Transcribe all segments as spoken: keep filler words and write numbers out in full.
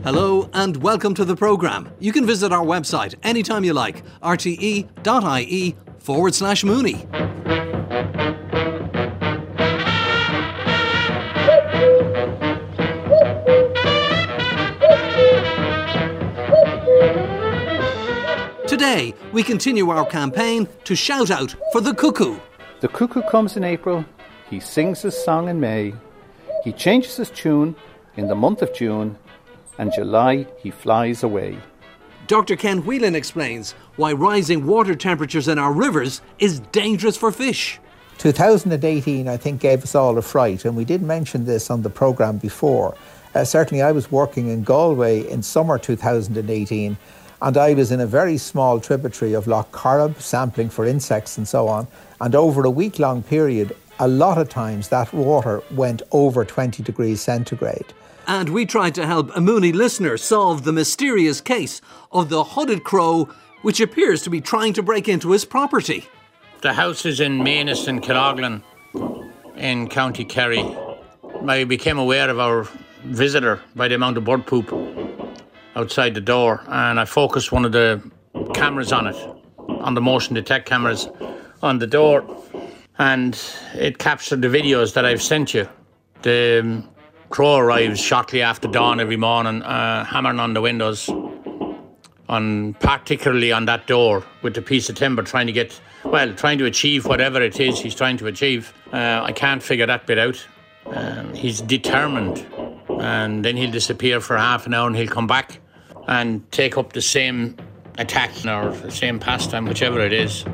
Hello and welcome to the programme. You can visit our website anytime you like, rte.ie forward slash Mooney. Today, we continue our campaign to shout out for the cuckoo. The cuckoo comes in April, he sings his song in May, he changes his tune in the month of June, and July he flies away. Doctor Ken Whelan explains why rising water temperatures in our rivers is dangerous for fish. two thousand eighteen, I think, gave us all a fright, and we did mention this on the programme before. Uh, certainly I was working in Galway in summer two thousand eighteen, and I was in a very small tributary of Lough Corrib, sampling for insects and so on, and over a week-long period, a lot of times that water went over twenty degrees centigrade. And we tried to help a Mooney listener solve the mysterious case of the hooded crow, which appears to be trying to break into his property. The house is in Mayness in Killoughlin, in County Kerry. I became aware of our visitor by the amount of bird poop outside the door, and I focused one of the cameras on it, on the motion detect cameras on the door, and it captured the videos that I've sent you. The um, crow arrives shortly after dawn every morning, uh, hammering on the windows, on particularly on that door with the piece of timber, trying to get, well, trying to achieve whatever it is he's trying to achieve. Uh, I can't figure that bit out. Um, he's determined, and then he'll disappear for half an hour and he'll come back and take up the same attack or the same pastime, whichever it is.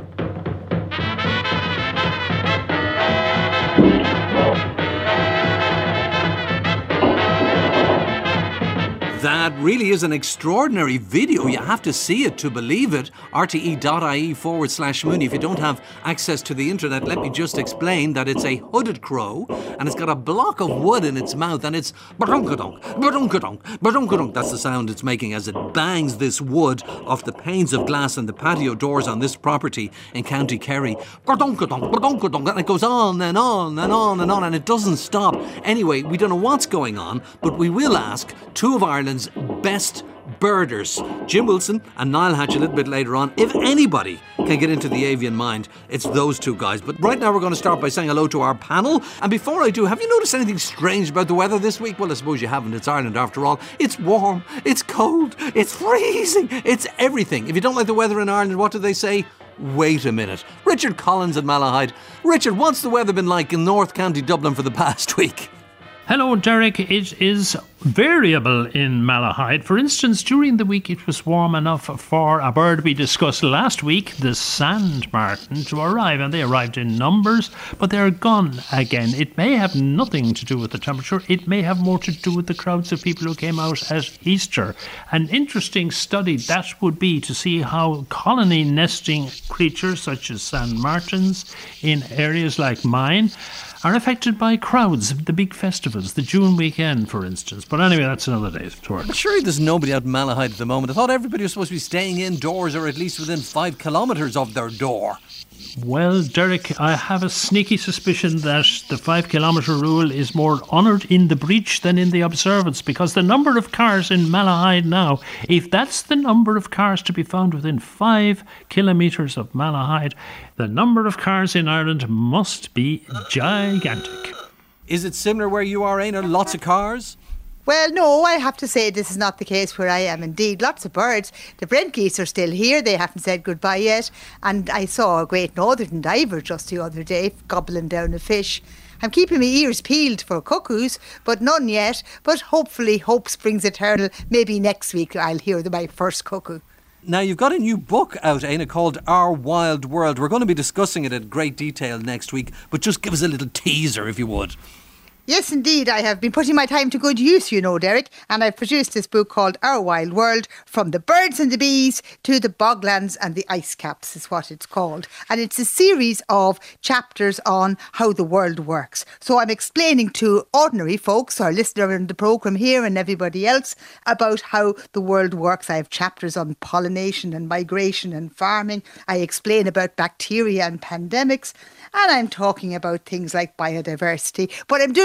That really is an extraordinary video. You have to see it to believe it. rte.ie forward slash Mooney. If you don't have access to the internet, let me just explain that it's a hooded crow and it's got a block of wood in its mouth and it's badunkadunk, badunkadunk, badunkadunk. That's the sound it's making as it bangs this wood off the panes of glass and the patio doors on this property in County Kerry. Badunkadunk, badunkadunk. And it goes on and on and on and on and it doesn't stop. Anyway, we don't know what's going on, but we will ask two of Ireland's best birders, Jim Wilson and Niall Hatch, a little bit later on. If anybody can get into the avian mind, it's those two guys. But right now we're going to start by saying hello to our panel. And before I do, have you noticed anything strange about the weather this week? Well, I suppose you haven't. It's Ireland after all. It's warm, it's cold, it's freezing, it's everything. If you don't like the weather in Ireland, what do they say? Wait a minute. Richard Collins at Malahide. Richard, what's the weather been like in North County Dublin for the past week? Hello, Derek. It is variable in Malahide. For instance, during the week it was warm enough for a bird we discussed last week, the sand martin, to arrive, and they arrived in numbers, but they're gone again. It may have nothing to do with the temperature. It may have more to do with the crowds of people who came out at Easter. An interesting study that would be to see how colony nesting creatures such as sand martins in areas like mine are affected by crowds, the big festivals, the June weekend, for instance. But anyway, that's another day's tour. I'm sure there's nobody out in Malahide at the moment. I thought everybody was supposed to be staying indoors or at least within five kilometres of their door. Well, Derek, I have a sneaky suspicion that the five kilometre rule is more honoured in the breach than in the observance, because the number of cars in Malahide now, if that's the number of cars to be found within five kilometres of Malahide, the number of cars in Ireland must be gigantic. Is it similar where you are, Aina? Lots of cars? Well, no, I have to say this is not the case where I am. Indeed, lots of birds. The Brent geese are still here. They haven't said goodbye yet. And I saw a great northern diver just the other day gobbling down a fish. I'm keeping my ears peeled for cuckoos, but none yet. But hopefully, hope springs eternal. Maybe next week I'll hear my first cuckoo. Now, you've got a new book out, Aina, called Our Wild World. We're going to be discussing it in great detail next week, but just give us a little teaser, if you would. Yes, indeed. I have been putting my time to good use, you know, Derek, and I've produced this book called Our Wild World, From the Birds and the Bees to the Boglands and the Ice Caps is what it's called. And it's a series of chapters on how the world works. So I'm explaining to ordinary folks, our listener in the programme here and everybody else, about how the world works. I have chapters on pollination and migration and farming. I explain about bacteria and pandemics. And I'm talking about things like biodiversity. But I'm doing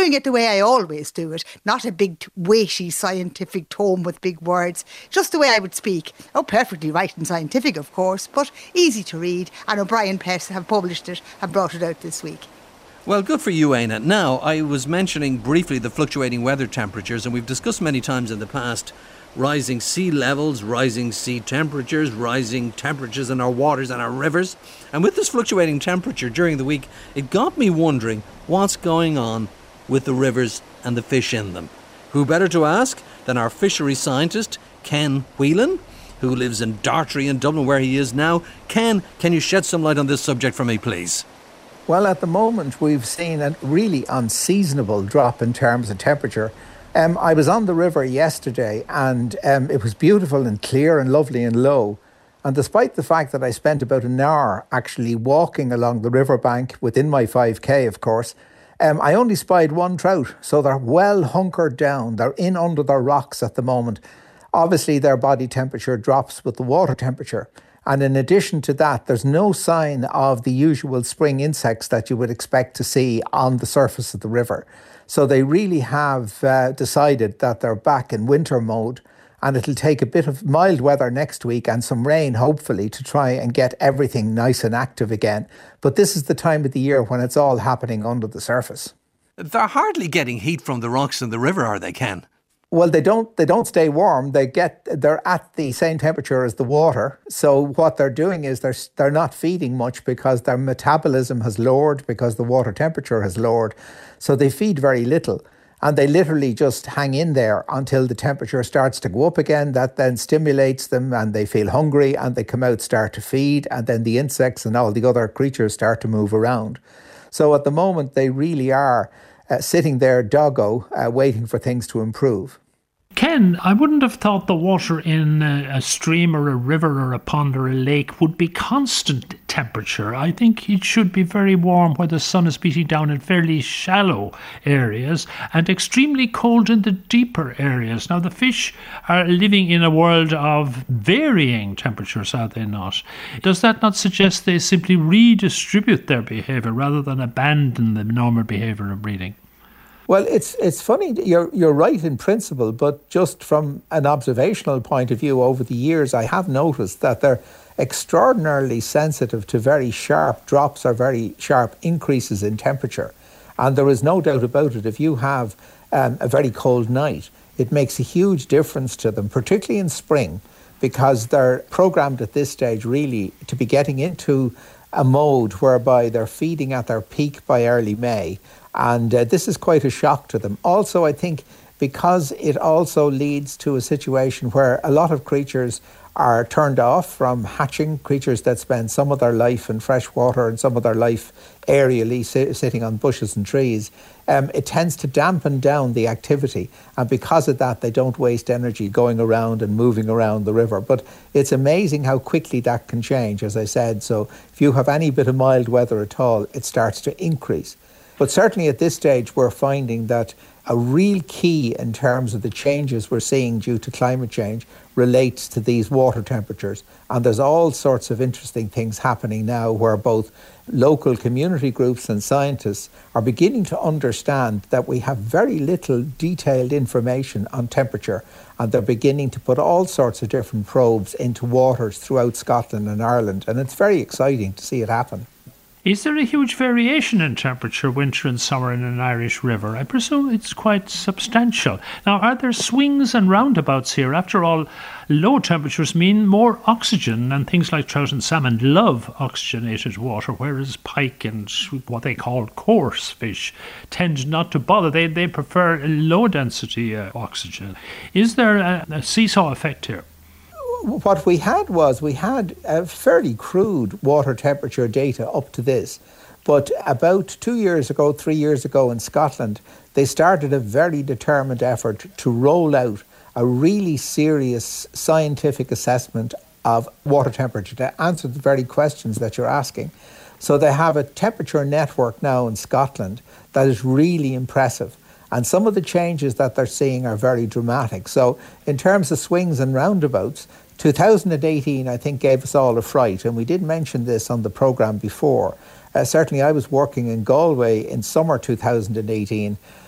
doing it the way I always do it. Not a big, weighty scientific tome with big words. Just the way I would speak. Oh, perfectly right and scientific, of course, but easy to read. And O'Brien Press have published it and brought it out this week. Well, good for you, Éanna. Now, I was mentioning briefly the fluctuating weather temperatures, and we've discussed many times in the past rising sea levels, rising sea temperatures, rising temperatures in our waters and our rivers. And with this fluctuating temperature during the week, it got me wondering what's going on with the rivers and the fish in them. Who better to ask than our fisheries scientist, Ken Whelan, who lives in Dartry in Dublin, where he is now. Ken, can you shed some light on this subject for me, please? Well, at the moment, we've seen a really unseasonable drop in terms of temperature. Um, I was on the river yesterday and um, it was beautiful and clear and lovely and low. And despite the fact that I spent about an hour actually walking along the riverbank within my five K, of course, um, I only spied one trout. So they're well hunkered down. They're in under their rocks at the moment. Obviously, their body temperature drops with the water temperature. And in addition to that, there's no sign of the usual spring insects that you would expect to see on the surface of the river. So they really have uh, decided that they're back in winter mode, and it'll take a bit of mild weather next week and some rain, hopefully, to try and get everything nice and active again. But this is the time of the year when it's all happening under the surface. They're hardly getting heat from the rocks in the river, are they, Ken? Well, they don't they don't stay warm. They get they're at the same temperature as the water. So what they're doing is they're they're not feeding much because their metabolism has lowered because the water temperature has lowered. So they feed very little, and they literally just hang in there until the temperature starts to go up again. That then stimulates them and they feel hungry and they come out, start to feed, and then the insects and all the other creatures start to move around. So at the moment they really are Uh, sitting there doggo, uh, waiting for things to improve. Ken, I wouldn't have thought the water in a, a stream or a river or a pond or a lake would be constant temperature. I think it should be very warm where the sun is beating down in fairly shallow areas and extremely cold in the deeper areas. Now, the fish are living in a world of varying temperatures, are they not? Does that not suggest they simply redistribute their behaviour rather than abandon the normal behaviour of breeding? Well, it's it's funny, you're you're right in principle, but just from an observational point of view over the years, I have noticed that they're extraordinarily sensitive to very sharp drops or very sharp increases in temperature. And there is no doubt about it, if you have um, a very cold night, it makes a huge difference to them, particularly in spring, because they're programmed at this stage really to be getting into a mode whereby they're feeding at their peak by early May. And uh, this is quite a shock to them. Also, I think because it also leads to a situation where a lot of creatures are turned off from hatching, creatures that spend some of their life in fresh water and some of their life aerially si- sitting on bushes and trees, um, it tends to dampen down the activity. And because of that, they don't waste energy going around and moving around the river. But it's amazing how quickly that can change, as I said. So if you have any bit of mild weather at all, it starts to increase. But certainly at this stage, we're finding that a real key in terms of the changes we're seeing due to climate change relates to these water temperatures. And there's all sorts of interesting things happening now where both local community groups and scientists are beginning to understand that we have very little detailed information on temperature, and they're beginning to put all sorts of different probes into waters throughout Scotland and Ireland. And it's very exciting to see it happen. Is there a huge variation in temperature winter and summer in an Irish river? I presume it's quite substantial. Now, are there swings and roundabouts here? After all, low temperatures mean more oxygen, and things like trout and salmon love oxygenated water, whereas pike and what they call coarse fish tend not to bother. They, they prefer low density uh, oxygen. Is there a, a seesaw effect here? What we had was we had a fairly crude water temperature data up to this. But about two years ago, three years ago in Scotland, they started a very determined effort to roll out a really serious scientific assessment of water temperature to answer the very questions that you're asking. So they have a temperature network now in Scotland that is really impressive. And some of the changes that they're seeing are very dramatic. So in terms of swings and roundabouts, two thousand eighteen, I think, gave us all a fright. And we did mention this on the programme before. Uh, certainly, I was working in Galway in summer two thousand eighteen.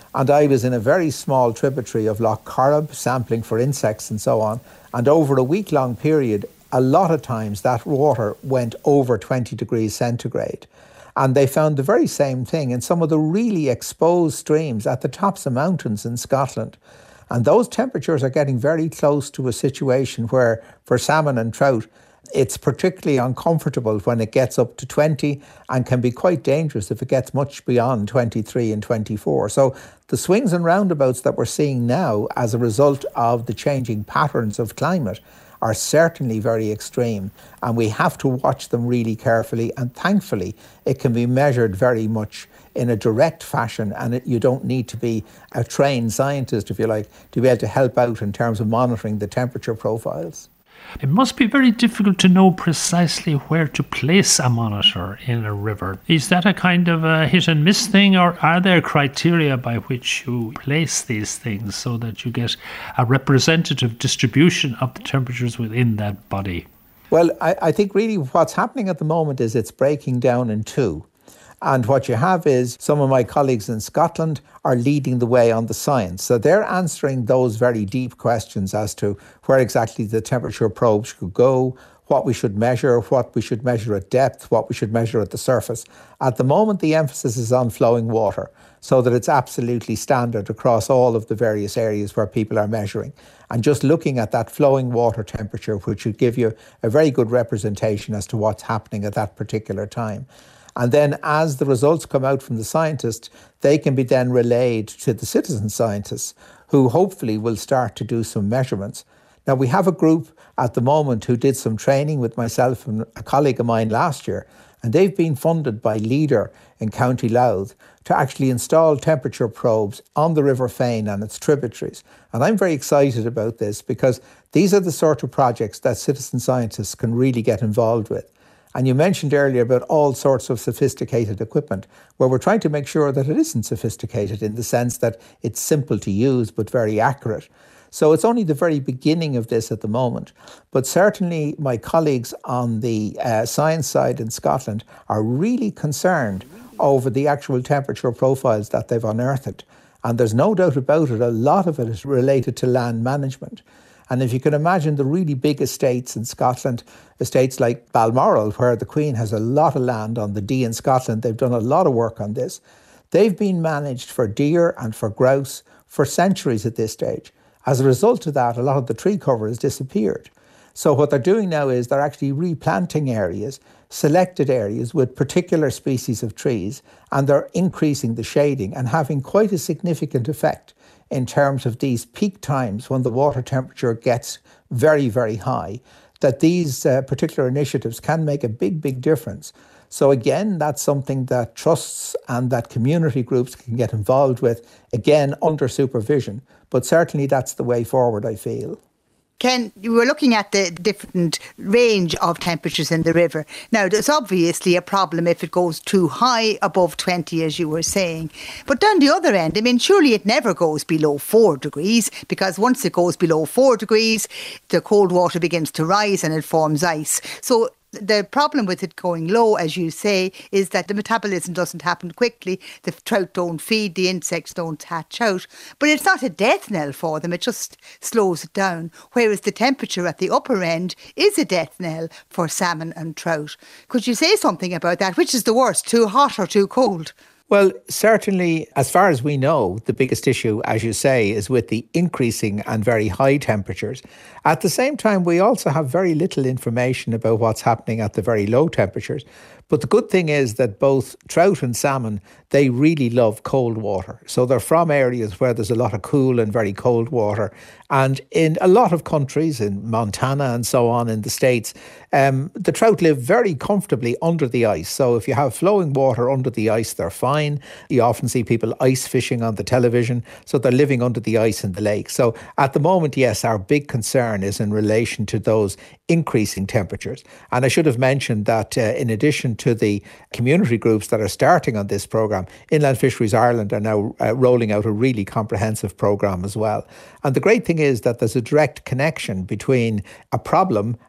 And I was in a very small tributary of Lough Corrib, sampling for insects and so on. And over a week-long period, a lot of times that water went over twenty degrees centigrade. And they found the very same thing in some of the really exposed streams at the tops of mountains in Scotland. And those temperatures are getting very close to a situation where, for salmon and trout, it's particularly uncomfortable when it gets up to twenty and can be quite dangerous if it gets much beyond twenty-three and twenty-four. So the swings and roundabouts that we're seeing now as a result of the changing patterns of climate are certainly very extreme, and we have to watch them really carefully, and thankfully it can be measured very much in a direct fashion, and it, you don't need to be a trained scientist, if you like, to be able to help out in terms of monitoring the temperature profiles. It must be very difficult to know precisely where to place a monitor in a river. Is that a kind of a hit and miss thing, or are there criteria by which you place these things so that you get a representative distribution of the temperatures within that body? Well, I, I think really what's happening at the moment is it's breaking down in two. And what you have is some of my colleagues in Scotland are leading the way on the science. So they're answering those very deep questions as to where exactly the temperature probes should go, what we should measure, what we should measure at depth, what we should measure at the surface. At the moment, the emphasis is on flowing water, so that it's absolutely standard across all of the various areas where people are measuring. And just looking at that flowing water temperature, which would give you a very good representation as to what's happening at that particular time. And then as the results come out from the scientists, they can be then relayed to the citizen scientists, who hopefully will start to do some measurements. Now, we have a group at the moment who did some training with myself and a colleague of mine last year, and they've been funded by Leader in County Louth to actually install temperature probes on the River Fane and its tributaries. And I'm very excited about this, because these are the sort of projects that citizen scientists can really get involved with. And you mentioned earlier about all sorts of sophisticated equipment, where we're trying to make sure that it isn't sophisticated in the sense that it's simple to use but very accurate. So it's only the very beginning of this at the moment. But certainly my colleagues on the uh, science side in Scotland are really concerned over the actual temperature profiles that they've unearthed. And there's no doubt about it, a lot of it is related to land management. And if you can imagine the really big estates in Scotland, estates like Balmoral, where the Queen has a lot of land on the Dee in Scotland, they've done a lot of work on this. They've been managed for deer and for grouse for centuries at this stage. As a result of that, a lot of the tree cover has disappeared. So what they're doing now is they're actually replanting areas, selected areas with particular species of trees, and they're increasing the shading and having quite a significant effect in terms of these peak times when the water temperature gets very, very high, that these uh, particular initiatives can make a big, big difference. So again, that's something that trusts and that community groups can get involved with, again, under supervision. But certainly that's the way forward, I feel. Ken, you were looking at the different range of temperatures in the river. Now, there's obviously a problem if it goes too high, above twenty, as you were saying. But down the other end, I mean, surely it never goes below four degrees, because once it goes below four degrees, the cold water begins to rise and it forms ice. So the problem with it going low, as you say, is that the metabolism doesn't happen quickly. The trout don't feed, the insects don't hatch out. But it's not a death knell for them, it just slows it down. Whereas the temperature at the upper end is a death knell for salmon and trout. Could you say something about that? Which is the worst, too hot or too cold? Well, certainly, as far as we know, the biggest issue, as you say, is with the increasing and very high temperatures. At the same time, we also have very little information about what's happening at the very low temperatures. But the good thing is that both trout and salmon, they really love cold water. So they're from areas where there's a lot of cool and very cold water. And in a lot of countries, in Montana and so on in the States, um, the trout live very comfortably under the ice. So if you have flowing water under the ice, they're fine. You often see people ice fishing on the television. So they're living under the ice in the lake. So at the moment, yes, our big concern is in relation to those increasing temperatures. And I should have mentioned that uh, in addition to the community groups that are starting on this programme, Inland Fisheries Ireland are now uh, rolling out a really comprehensive programme as well. And the great thing is that there's a direct connection between a problem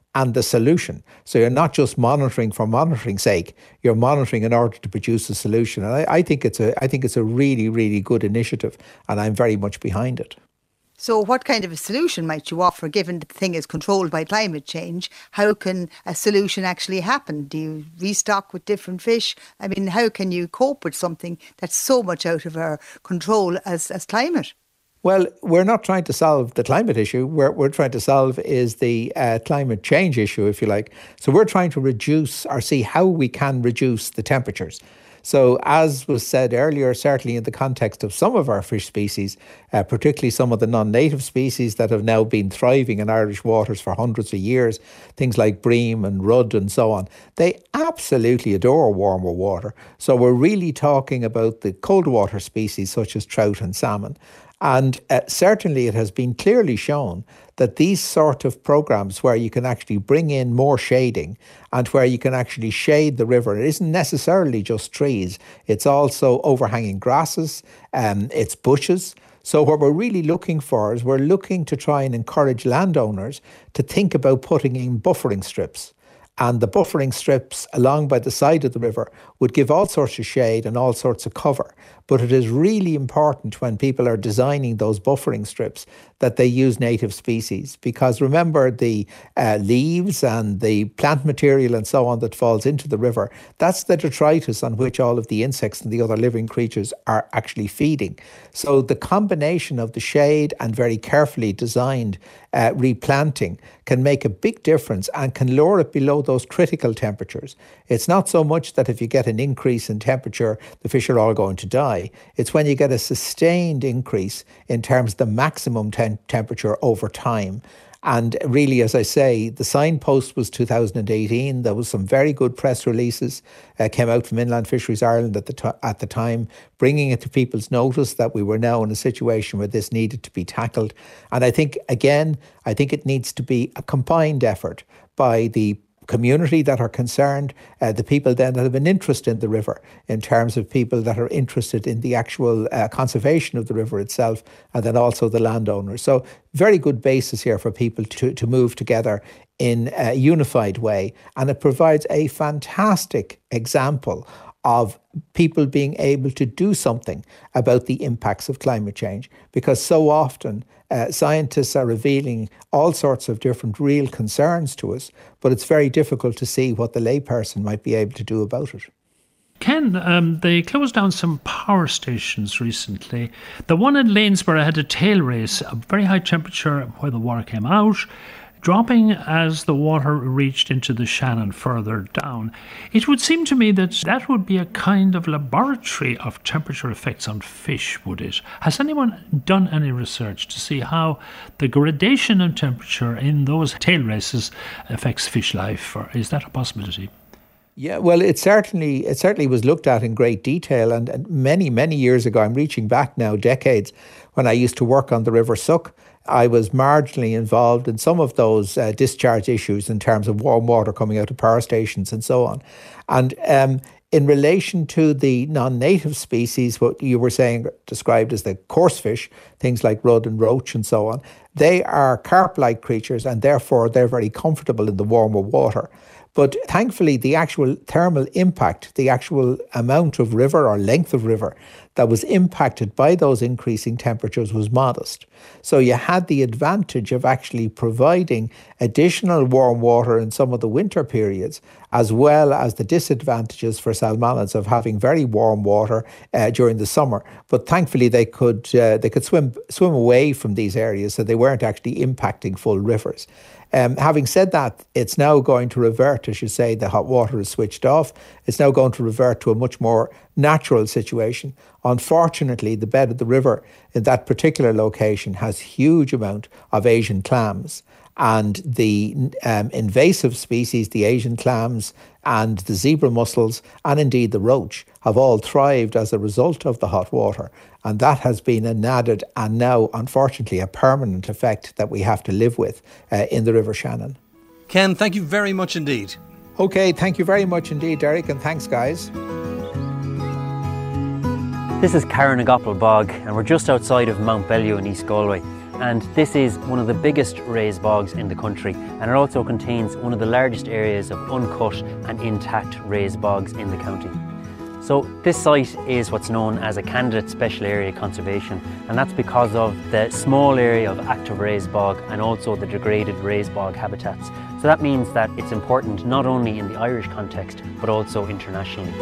and the solution. So you're not just monitoring for monitoring's sake, you're monitoring in order to produce a solution. And I, I think it's a I think it's a really, really good initiative, and I'm very much behind it. So what kind of a solution might you offer, given the thing is controlled by climate change? How can a solution actually happen? Do you restock with different fish? I mean, how can you cope with something that's so much out of our control as, as climate? Well, we're not trying to solve the climate issue. What we're trying to solve is the uh, climate change issue, if you like. So we're trying to reduce or see how we can reduce the temperatures. So as was said earlier, certainly in the context of some of our fish species, uh, particularly some of the non-native species that have now been thriving in Irish waters for hundreds of years, things like bream and rudd and so on, they absolutely adore warmer water. So we're really talking about the cold water species such as trout and salmon. And uh, certainly it has been clearly shown that these sort of programs where you can actually bring in more shading and where you can actually shade the river, it isn't necessarily just trees, it's also overhanging grasses, um, it's bushes. So what we're really looking for is we're looking to try and encourage landowners to think about putting in buffering strips. And the buffering strips along by the side of the river would give all sorts of shade and all sorts of cover. But it is really important when people are designing those buffering strips that they use native species. Because remember, the uh, leaves and the plant material and so on that falls into the river, that's the detritus on which all of the insects and the other living creatures are actually feeding. So the combination of the shade and very carefully designed uh, replanting can make a big difference and can lower it below those critical temperatures. It's not so much that if you get an increase in temperature, the fish are all going to die. It's when you get a sustained increase in terms of the maximum te- temperature over time. And really, as I say, the signpost was two thousand eighteen. There was some very good press releases uh, came out from Inland Fisheries Ireland at the t- at the time, bringing it to people's notice that we were now in a situation where this needed to be tackled. And I think, again, I think it needs to be a combined effort by the community that are concerned, uh, the people then that have an interest in the river, in terms of people that are interested in the actual uh, conservation of the river itself, and then also the landowners. So very good basis here for people to, to move together in a unified way. And it provides a fantastic example of people being able to do something about the impacts of climate change, because so often uh, scientists are revealing all sorts of different real concerns to us, but it's very difficult to see what the layperson might be able to do about it. Ken, um, they closed down some power stations recently. The one in Lanesborough had a tail race, a very high temperature where the water came out, dropping as the water reached into the Shannon further down. It would seem to me that that would be a kind of laboratory of temperature effects on fish, would it? Has anyone done any research to see how the gradation in temperature in those tail races affects fish life, or is that a possibility? Yeah, well, it certainly it certainly was looked at in great detail, and, and many, many years ago, I'm reaching back now decades, when I used to work on the River Suck, I was marginally involved in some of those uh, discharge issues in terms of warm water coming out of power stations and so on. And um, in relation to the non-native species, what you were saying described as the coarse fish, things like rudd and roach and so on, they are carp-like creatures, and therefore they're very comfortable in the warmer water. But thankfully, the actual thermal impact, the actual amount of river or length of river that was impacted by those increasing temperatures was modest. So you had the advantage of actually providing additional warm water in some of the winter periods, as well as the disadvantages for salmonids of having very warm water uh, during the summer. But thankfully, they could uh, they could swim swim away from these areas, so they weren't actually impacting full rivers. Um, having said that, it's now going to revert, as you say, the hot water is switched off. It's now going to revert to a much more natural situation. Unfortunately, the bed of the river in that particular location has huge amount of Asian clams. And the um, invasive species, the Asian clams and the zebra mussels, and indeed the roach, have all thrived as a result of the hot water. And that has been an added and now, unfortunately, a permanent effect that we have to live with uh, in the River Shannon. Ken, thank you very much indeed. OK, thank you very much indeed, Derek, and thanks, guys. This is Carranagoppel Bog, and we're just outside of Mount Bellew in East Galway. and this is one of the biggest raised bogs in the country, and it also contains one of the largest areas of uncut and intact raised bogs in the county. So this site is what's known as a candidate special area conservation, and that's because of the small area of active raised bog and also the degraded raised bog habitats. So that means that it's important not only in the Irish context but also internationally.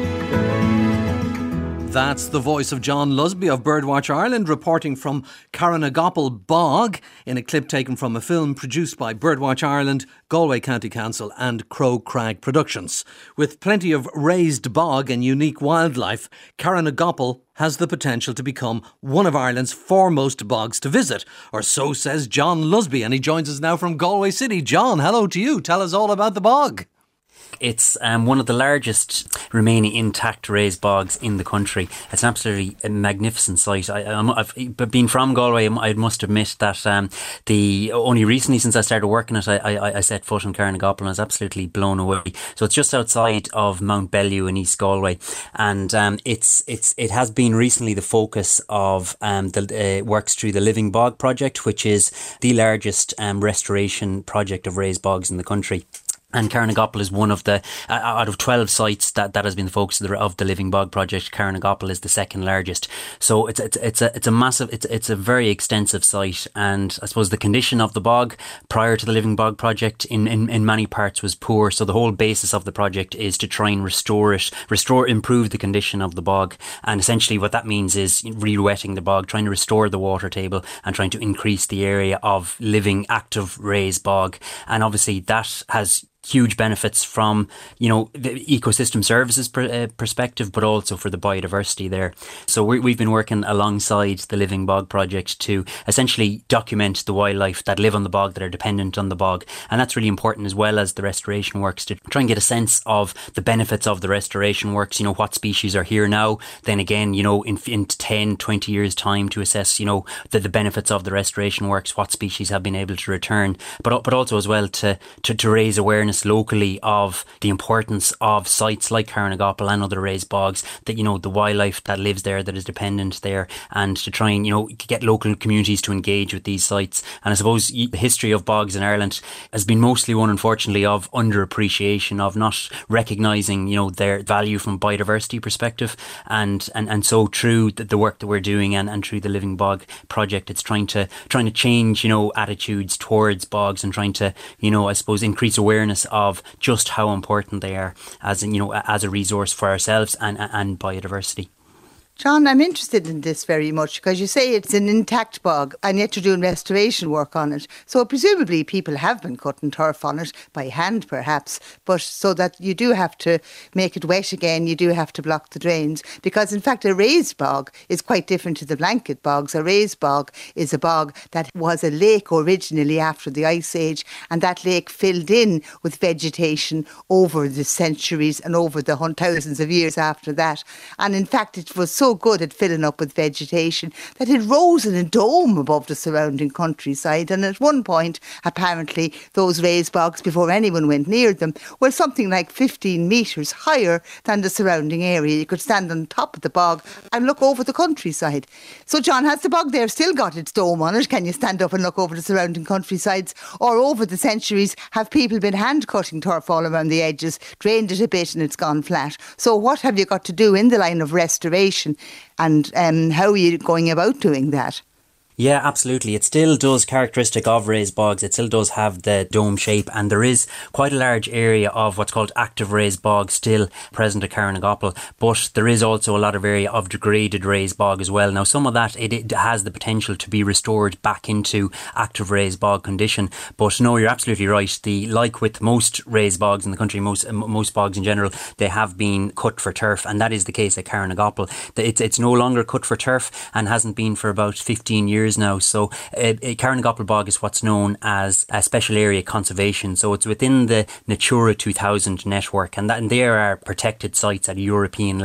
That's the voice of John Lusby of Birdwatch Ireland reporting from Carranagople Bog in a clip taken from a film produced by Birdwatch Ireland, Galway County Council and Crow Crag Productions. With plenty of raised bog and unique wildlife, Carranagople has the potential to become one of Ireland's foremost bogs to visit, or so says John Lusby, and he joins us now from Galway City. John, hello to you. Tell us all about the bog. It's um, one of the largest remaining intact raised bogs in the country. It's an absolutely magnificent site. I, I've been from Galway. I must admit that um, the only recently since I started working it, I, I, I set foot in Carranagople and I was absolutely blown away. So it's just outside of Mount Bellew in East Galway, and um, it's it's it has been recently the focus of um, the uh, works through the Living Bog project, which is the largest um, restoration project of raised bogs in the country. And Carranagople is one of the, uh, out of twelve sites that, that has been the focus of the, of the Living Bog project, Carranagople is the second largest. So it's, it's, it's a, it's a massive, it's, it's a very extensive site. And I suppose the condition of the bog prior to the Living Bog project in, in, in many parts was poor. So the whole basis of the project is to try and restore it, restore, improve the condition of the bog. And essentially what that means is re-wetting the bog, trying to restore the water table and trying to increase the area of living active raised bog. And obviously that has huge benefits from, you know, the ecosystem services per, uh, perspective, but also for the biodiversity there. So we, we've been working alongside the Living Bog project to essentially document the wildlife that live on the bog, that are dependent on the bog. And that's really important, as well as the restoration works, to try and get a sense of the benefits of the restoration works, you know, what species are here now. Then again, you know, in, in ten, twenty years time to assess, you know, the, the benefits of the restoration works, what species have been able to return, but, but also as well to, to, to raise awareness locally of the importance of sites like Carranagople and other raised bogs, that, you know, the wildlife that lives there, that is dependent there, and to try and, you know, get local communities to engage with these sites. And I suppose the history of bogs in Ireland has been mostly one, unfortunately, of underappreciation, of not recognising, you know, their value from a biodiversity perspective. And, and, and so through the, the work that we're doing and, and through the Living Bog project, it's trying to trying to change, you know, attitudes towards bogs and trying to, you know, I suppose increase awareness of just how important they are as, you know, as a resource for ourselves and, and biodiversity. John, I'm interested in this very much because you say it's an intact bog and yet you're doing restoration work on it. So presumably people have been cutting turf on it by hand perhaps, but so that you do have to make it wet again, you do have to block the drains, because in fact a raised bog is quite different to the blanket bogs. A raised bog is a bog that was a lake originally after the Ice Age, and that lake filled in with vegetation over the centuries and over the thousands of years after that. And in fact it was so good at filling up with vegetation that it rose in a dome above the surrounding countryside. And at one point, apparently, those raised bogs, before anyone went near them, were something like fifteen metres higher than the surrounding area. You could stand on top of the bog and look over the countryside. So, John, has the bog there still got its dome on it? Can you stand up and look over the surrounding countrysides? Or over the centuries, have people been hand-cutting turf all around the edges, drained it a bit and it's gone flat? So what have you got to do in the line of restoration? And um, how are you going about doing that? Yeah, absolutely. It still does, characteristic of raised bogs, it still does have the dome shape, and there is quite a large area of what's called active raised bog still present at Carranagople, but there is also a lot of area of degraded raised bog as well. Now, some of that, it, it has the potential to be restored back into active raised bog condition, but no, you're absolutely right. The like with most raised bogs in the country, most most bogs in general, they have been cut for turf, and that is the case at Carranagople. It's, it's no longer cut for turf and hasn't been for about fifteen years now. So uh, Carranagople Bog is what's known as a special area conservation. So it's within the Natura two thousand network, and that and there are protected sites at a European level.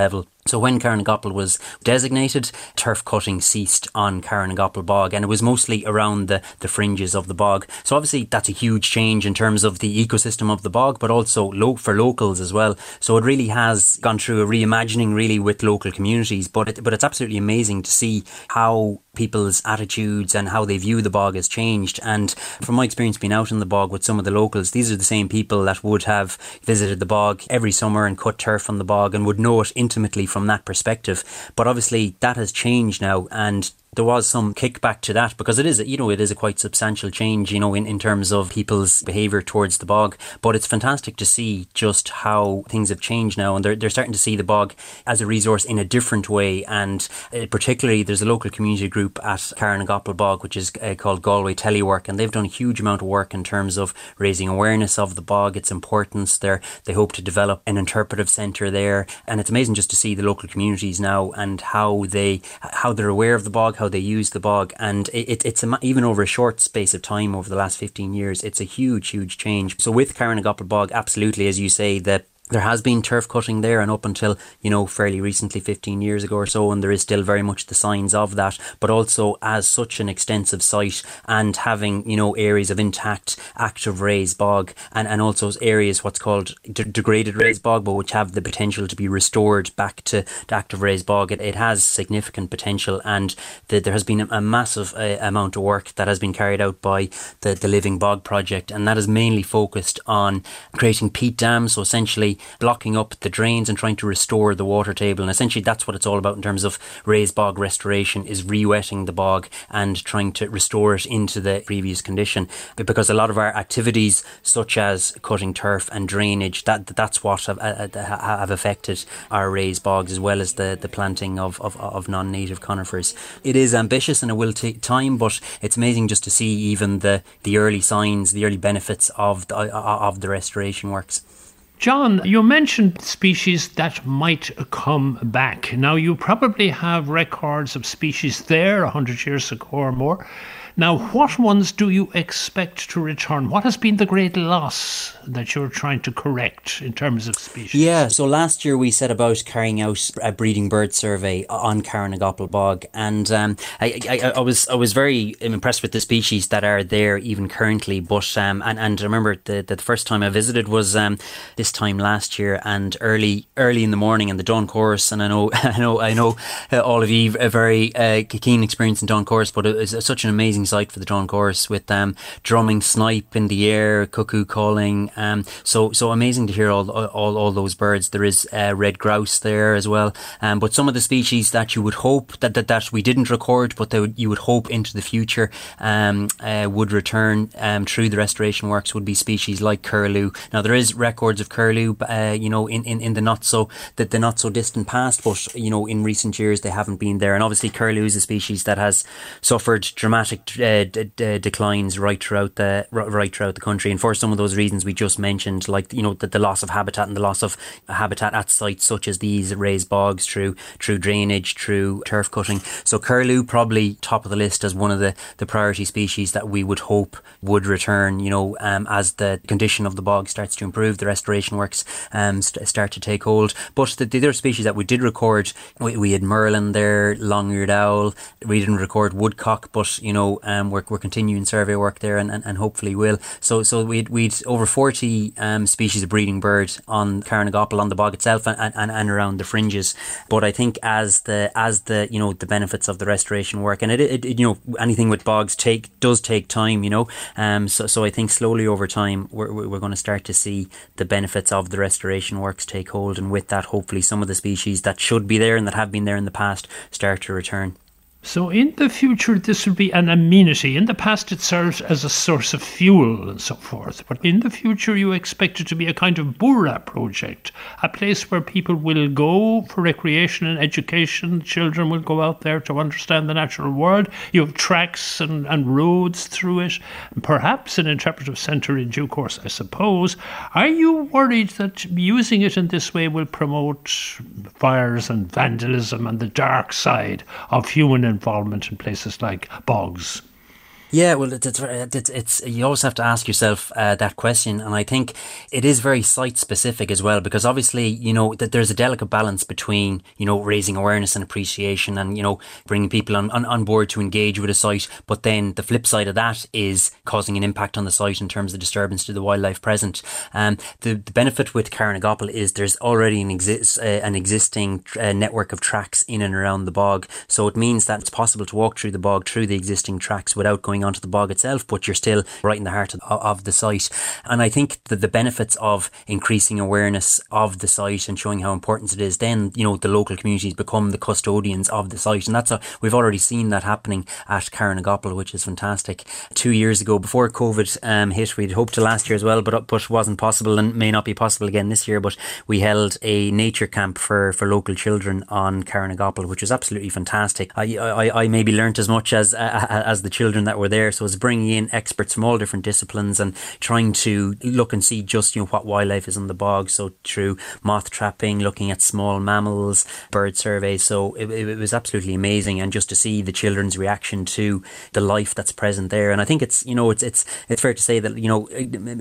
So when Carnagople was designated, turf cutting ceased on Carnagople Bog, and it was mostly around the, the fringes of the bog. So obviously that's a huge change in terms of the ecosystem of the bog, but also lo- for locals as well. So it really has gone through a reimagining really with local communities, but it, but it's absolutely amazing to see how people's attitudes and how they view the bog has changed. And from my experience being out in the bog with some of the locals, these are the same people that would have visited the bog every summer and cut turf on the bog and would know it intimately from that perspective. But obviously that has changed now, and there was some kickback to that because it is, you know, it is a quite substantial change, you know, in, in terms of people's behaviour towards the bog. But it's fantastic to see just how things have changed now, and they're, they're starting to see the bog as a resource in a different way. And uh, particularly there's a local community group at Carnagople Bog which is uh, called Galway Telework, and they've done a huge amount of work in terms of raising awareness of the bog, its importance. They're, they hope to develop an interpretive centre there, and it's amazing just to see the local communities now and how they how they're aware of the bog, how they use the bog. And it, it, it's a, even over a short space of time over the last fifteen years, it's a huge huge change. So with Carnagople Bog, absolutely, as you say, that there has been turf cutting there, and up until, you know, fairly recently, fifteen years ago or so, and there is still very much the signs of that. But also, as such an extensive site and having, you know, areas of intact, active raised bog, and, and also areas what's called de- degraded raised bog, but which have the potential to be restored back to, to active raised bog, it, it has significant potential. And the, there has been a, a massive uh, amount of work that has been carried out by the, the Living Bog project, and that is mainly focused on creating peat dams, so essentially blocking up the drains and trying to restore the water table. And essentially that's what it's all about in terms of raised bog restoration, is re-wetting the bog and trying to restore it into the previous condition. Because a lot of our activities such as cutting turf and drainage, that that's what have, uh, have affected our raised bogs, as well as the, the planting of, of, of non-native conifers. It is ambitious and it will take time, but it's amazing just to see even the, the early signs, the early benefits of the, of the restoration works. John, you mentioned species that might come back. Now, you probably have records of species there one hundred years ago or more. Now, what ones do you expect to return? What has been the great loss that you're trying to correct in terms of species? Yeah, so last year we set about carrying out a breeding bird survey on Carnagople Bog, and um, I, I, I was I was very impressed with the species that are there even currently. But um, and and I remember the the first time I visited was um, this time last year, and early early in the morning in the Dawn Chorus, and I know I know I know uh, all of you a very uh, keen experience in Dawn Chorus, but it was such an amazing sight for the Dawn Chorus with um, drumming snipe in the air, cuckoo calling. Um, so so amazing to hear all all all those birds. There is uh, red grouse there as well. Um, but some of the species that you would hope that that, that we didn't record, but that would, you would hope into the future um, uh, would return um, through the restoration works would be species like curlew. Now there is records of curlew, uh, you know, in, in, in the not so that the not so distant past, but you know in recent years they haven't been there. And obviously curlew is a species that has suffered dramatic uh, d- d- declines right throughout the right throughout the country, and for some of those reasons we just mentioned, like you know the, the loss of habitat and the loss of habitat at sites such as these raised bogs through through drainage, through turf cutting. So curlew probably top of the list as one of the, the priority species that we would hope would return, you know, um, as the condition of the bog starts to improve, the restoration works um, st- start to take hold. But the, the other species that we did record, we, we had merlin there, long-eared owl. We didn't record woodcock, but you know um, we're, we're continuing survey work there, and, and, and hopefully will. So so we'd, we'd over forty um, species of breeding bird on Carnagople, on the bog itself, and, and, and around the fringes. But I think as the as the you know the benefits of the restoration work, and it, it, it you know anything with bogs take does take time, you know. Um. So so I think slowly over time we're we're going to start to see the benefits of the restoration works take hold, and with that hopefully some of the species that should be there and that have been there in the past start to return. So in the future, this will be an amenity. In the past, it served as a source of fuel and so forth. But in the future, you expect it to be a kind of Bura project, a place where people will go for recreation and education. Children will go out there to understand the natural world. You have tracks and, and roads through it, and perhaps an interpretive centre in due course, I suppose. Are you worried that using it in this way will promote fires and vandalism and the dark side of human involvement in places like bogs? Yeah, well, it's, it's, it's you always have to ask yourself uh, that question, and I think it is very site specific as well, because obviously, you know, that there's a delicate balance between, you know, raising awareness and appreciation, and, you know, bringing people on, on, on board to engage with a site, but then the flip side of that is causing an impact on the site in terms of disturbance to the wildlife present. Um, the, the benefit with Carranagople is there's already an, exist, uh, an existing uh, network of tracks in and around the bog, so it means that it's possible to walk through the bog through the existing tracks without going onto the bog itself, but you're still right in the heart of, of the site. And I think that the benefits of increasing awareness of the site and showing how important it is, then, you know, the local communities become the custodians of the site, and that's a, we've already seen that happening at Carranagople, which is fantastic. Two years ago, before COVID um, hit, we'd hoped to last year as well, but but wasn't possible and may not be possible again this year, but we held a nature camp for, for local children on Carranagople, which was absolutely fantastic. I, I, I maybe learnt as much as uh, as the children that were there, so it's bringing in experts from all different disciplines and trying to look and see just, you know, what wildlife is on the bog. So through moth trapping, looking at small mammals, bird surveys. So it, it was absolutely amazing, and just to see the children's reaction to the life that's present there. And I think it's, you know, it's it's it's fair to say that, you know,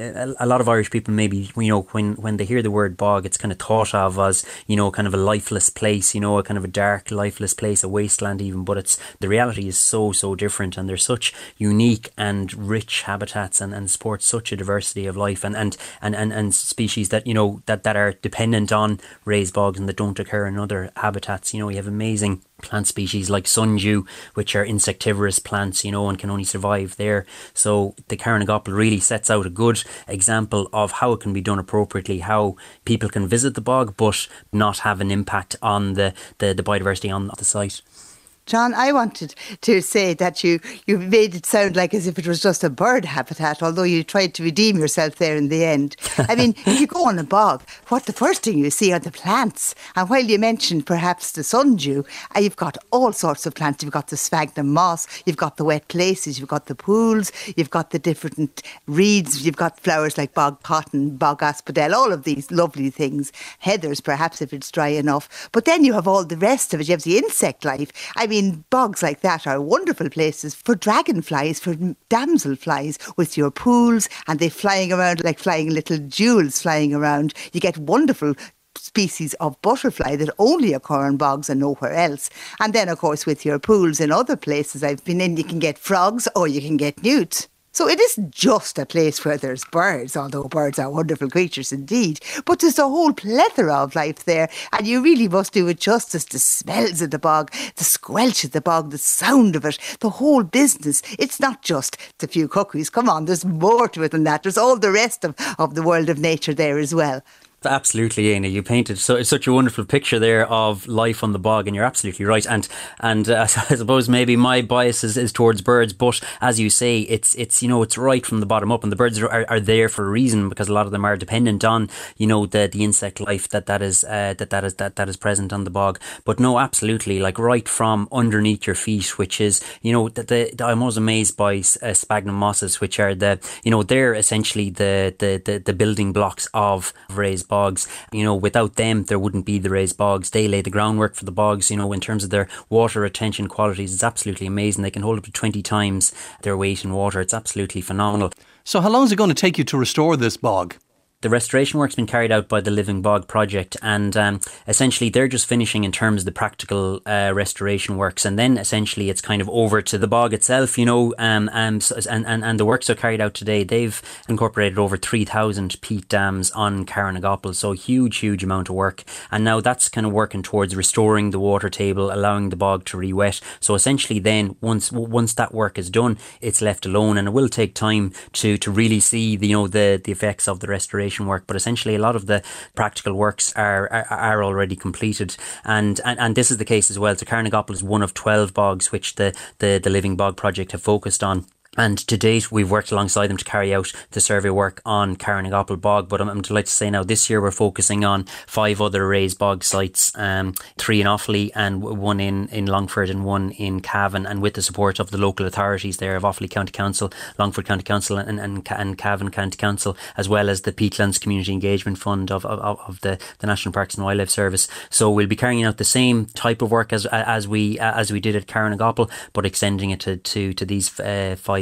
a lot of Irish people maybe, you know, when when they hear the word bog, it's kind of thought of as, you know, kind of a lifeless place, you know, a kind of a dark, lifeless place, a wasteland even. But it's the reality is so so different, and there's such unique and rich habitats and, and support such a diversity of life and, and, and, and, and species that, you know, that, that are dependent on raised bogs and that don't occur in other habitats. You know, we have amazing plant species like sundew, which are insectivorous plants, you know, and can only survive there. So the Carranagople really sets out a good example of how it can be done appropriately, how people can visit the bog but not have an impact on the, the, the biodiversity on the site. John, I wanted to say that you, you made it sound like as if it was just a bird habitat, although you tried to redeem yourself there in the end. I mean, if you go on a bog, what the first thing you see are the plants. And while you mentioned perhaps the sundew, uh, you've got all sorts of plants. You've got the sphagnum moss, you've got the wet places, you've got the pools, you've got the different reeds, you've got flowers like bog cotton, bog asphodel, all of these lovely things. Heathers, perhaps, if it's dry enough. But then you have all the rest of it. You have the insect life. I mean, I mean, bogs like that are wonderful places for dragonflies, for damselflies, with your pools and they flying around like flying little jewels flying around. You get wonderful species of butterfly that only occur in bogs and nowhere else. And then, of course, with your pools in other places I've been in, you can get frogs or you can get newts. So it isn't just a place where there's birds, although birds are wonderful creatures indeed, but there's a whole plethora of life there, and you really must do it justice. The smells of the bog, the squelch of the bog, the sound of it, the whole business. It's not just the few cuckoos. Come on, there's more to it than that. There's all the rest of, of the world of nature there as well. Absolutely, Aina. You painted so, such a wonderful picture there of life on the bog, and you're absolutely right. And and uh, I suppose maybe my bias is, is towards birds, but as you say, it's it's you know it's right from the bottom up, and the birds are, are, are there for a reason, because a lot of them are dependent on, you know, the the insect life that that is uh, that that is that that is present on the bog. But no, absolutely, like right from underneath your feet, which is, you know, the, the, the I'm always amazed by uh, sphagnum mosses, which are the, you know, they're essentially the the the, the building blocks of raised bogs. bogs. You know, without them, there wouldn't be the raised bogs. They lay the groundwork for the bogs, you know, in terms of their water retention qualities. It's absolutely amazing. They can hold up to twenty times their weight in water. It's absolutely phenomenal. So how long is it going to take you to restore this bog? The restoration work's been carried out by the Living Bog project, and um, essentially they're just finishing in terms of the practical uh, restoration works, and then essentially it's kind of over to the bog itself, you know, um, and, and, and, and the works are carried out today. They've incorporated over three thousand peat dams on Carranagople, so huge, huge amount of work, and now that's kind of working towards restoring the water table, allowing the bog to re-wet. So essentially then, once once that work is done, it's left alone, and it will take time to, to really see the, you know, the, the effects of the restoration work, but essentially a lot of the practical works are are, are already completed, and, and and this is the case as well. So Carranagople is one of twelve bogs which the, the, the Living Bog project have focused on. And to date, we've worked alongside them to carry out the survey work on Carranagople Bog. But I'm, I'm delighted to say now this year we're focusing on five other raised bog sites, um, three in Offaly and one in, in Longford and one in Cavan. And with the support of the local authorities there of Offaly County Council, Longford County Council and, and, and Cavan County Council, as well as the Peatlands Community Engagement Fund of, of, of the, the National Parks and Wildlife Service. So we'll be carrying out the same type of work as as we as we did at Carranagople, but extending it to, to, to these uh, five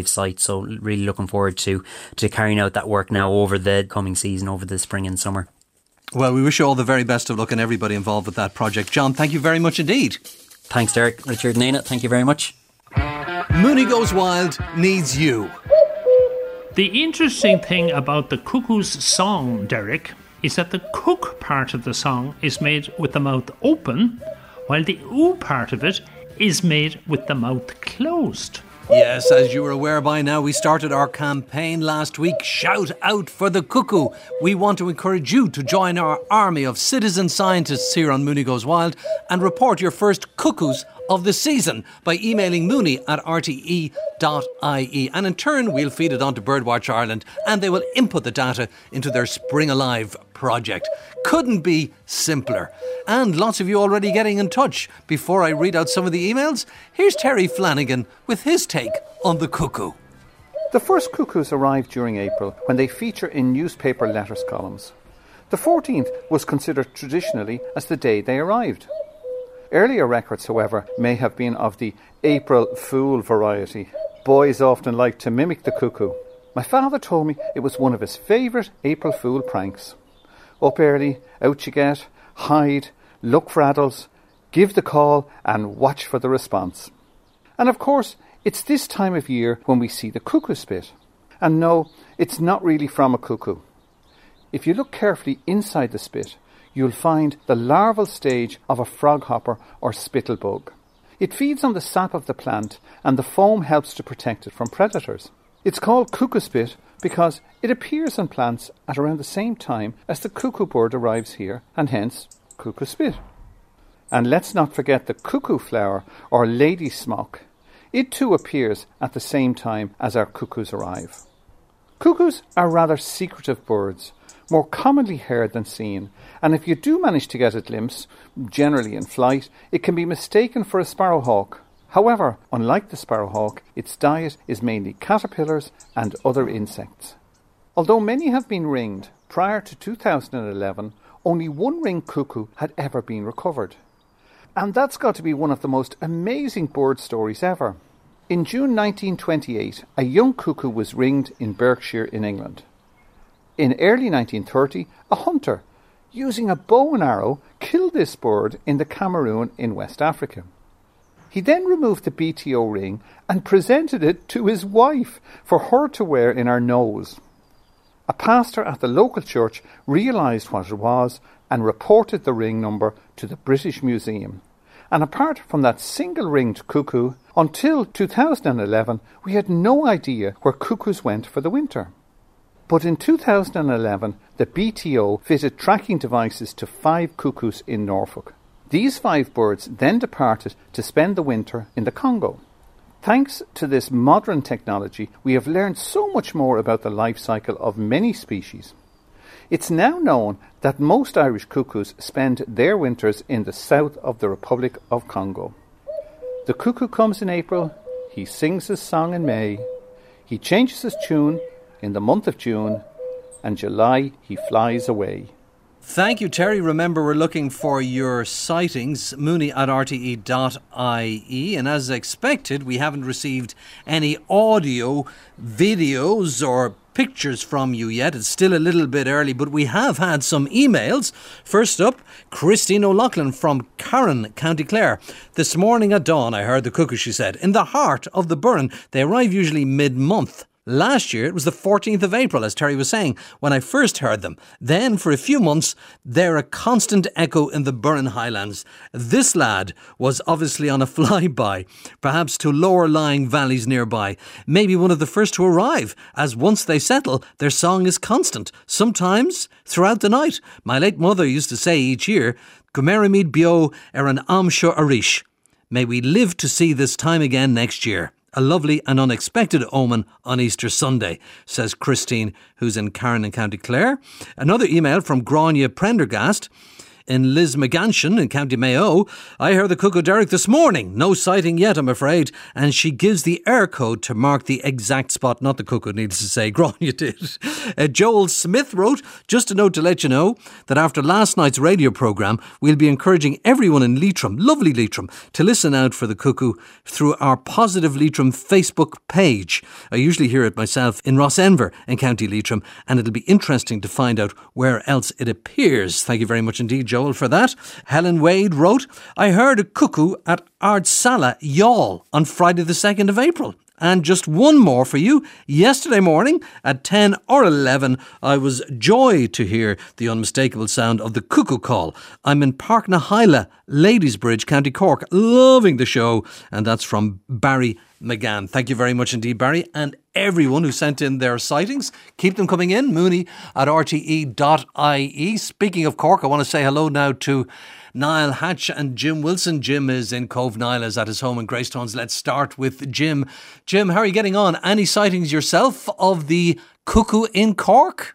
live site. So really looking forward to, to carrying out that work now over the coming season, over the spring and summer. Well, we wish you all the very best of luck and everybody involved with that project. John, thank you very much indeed. Thanks, Derek. Richard and Éanna, thank you very much. Mooney Goes Wild needs you. The interesting thing about the cuckoo's song, Derek, is that the cook part of the song is made with the mouth open, while the oo part of it is made with the mouth closed. Yes, as you are aware by now, we started our campaign last week. Shout out for the cuckoo. We want to encourage you to join our army of citizen scientists here on Mooney Goes Wild and report your first cuckoos of the season by emailing mooney at r t e dot i e. And in turn, we'll feed it on to Birdwatch Ireland and they will input the data into their Spring Alive project. Couldn't be simpler. And lots of you already getting in touch. Before I read out some of the emails, here's Terry Flanagan with his take on the cuckoo. The first cuckoos arrived during April when they feature in newspaper letters columns. The fourteenth was considered traditionally as the day they arrived. Earlier records, however, may have been of the April Fool variety. Boys often like to mimic the cuckoo. My father told me it was one of his favourite April Fool pranks. Up early, out you get, hide, look for adults, give the call and watch for the response. And of course, it's this time of year when we see the cuckoo spit. And no, it's not really from a cuckoo. If you look carefully inside the spit, you'll find the larval stage of a froghopper or spittlebug. It feeds on the sap of the plant and the foam helps to protect it from predators. It's called cuckoo spit because it appears on plants at around the same time as the cuckoo bird arrives here, and hence cuckoo spit. And let's not forget the cuckoo flower or lady smock. It too appears at the same time as our cuckoos arrive. Cuckoos are rather secretive birds, more commonly heard than seen, and if you do manage to get a glimpse, generally in flight, it can be mistaken for a sparrowhawk. However, unlike the sparrowhawk, its diet is mainly caterpillars and other insects. Although many have been ringed, prior to two thousand eleven, only one ringed cuckoo had ever been recovered. And that's got to be one of the most amazing bird stories ever. In June nineteen twenty-eight, a young cuckoo was ringed in Berkshire in England. In early nineteen thirty, a hunter, using a bow and arrow, killed this bird in the Cameroon in West Africa. He then removed the B T O ring and presented it to his wife for her to wear in her nose. A pastor at the local church realised what it was and reported the ring number to the British Museum. And apart from that single ringed cuckoo, until two thousand eleven, we had no idea where cuckoos went for the winter. But in two thousand eleven, the B T O fitted tracking devices to five cuckoos in Norfolk. These five birds then departed to spend the winter in the Congo. Thanks to this modern technology, we have learned so much more about the life cycle of many species. It's now known that most Irish cuckoos spend their winters in the south of the Republic of Congo. The cuckoo comes in April, he sings his song in May, he changes his tune in the month of June, and July he flies away. Thank you, Terry. Remember, we're looking for your sightings, mooney at r t e dot i e. And as expected, we haven't received any audio, videos or pictures from you yet. It's still a little bit early, but we have had some emails. First up, Christine O'Loughlin from Carron, County Clare. This morning at dawn, I heard the cuckoo, she said, in the heart of the burn. They arrive usually mid-month. Last year, it was the fourteenth of April, as Terry was saying, when I first heard them. Then, for a few months, they're a constant echo in the Burren Highlands. This lad was obviously on a flyby, perhaps to lower-lying valleys nearby. Maybe one of the first to arrive, as once they settle, their song is constant, sometimes throughout the night. My late mother used to say each year, Cumerimid bio er an amsho arish. May we live to see this time again next year. A lovely and unexpected omen on Easter Sunday, says Christine, who's in Carron in County Clare. Another email from Grania Prendergast. in Lismaganshire in County Mayo. I heard the cuckoo, Derek, this morning. No sighting yet, I'm afraid. And she gives the air code to mark the exact spot. Not the cuckoo, needs to say. Gron, you did. Uh, Joel Smith wrote, just a note to let you know that after last night's radio programme, we'll be encouraging everyone in Leitrim, lovely Leitrim, to listen out for the cuckoo through our Positive Leitrim Facebook page. I usually hear it myself in Rossenver in County Leitrim, and it'll be interesting to find out where else it appears. Thank you very much indeed, Joel, for that. Helen Wade wrote, I heard a cuckoo at Ardsala, Youghal on Friday the second of April. And just one more for you. Yesterday morning at ten or eleven, I was joy to hear the unmistakable sound of the cuckoo call. I'm in Park na Hyla, Ladiesbridge, County Cork, loving the show. And that's from Barry McGann. Thank you very much indeed, Barry, and everyone who sent in their sightings. Keep them coming in. Mooney at r t e dot i e. Speaking of Cork, I want to say hello now to Niall Hatch and Jim Wilson. Jim is in Cove Niles at his home in Greystones. Let's start with Jim. Jim, how are you getting on? Any sightings yourself of the cuckoo in Cork?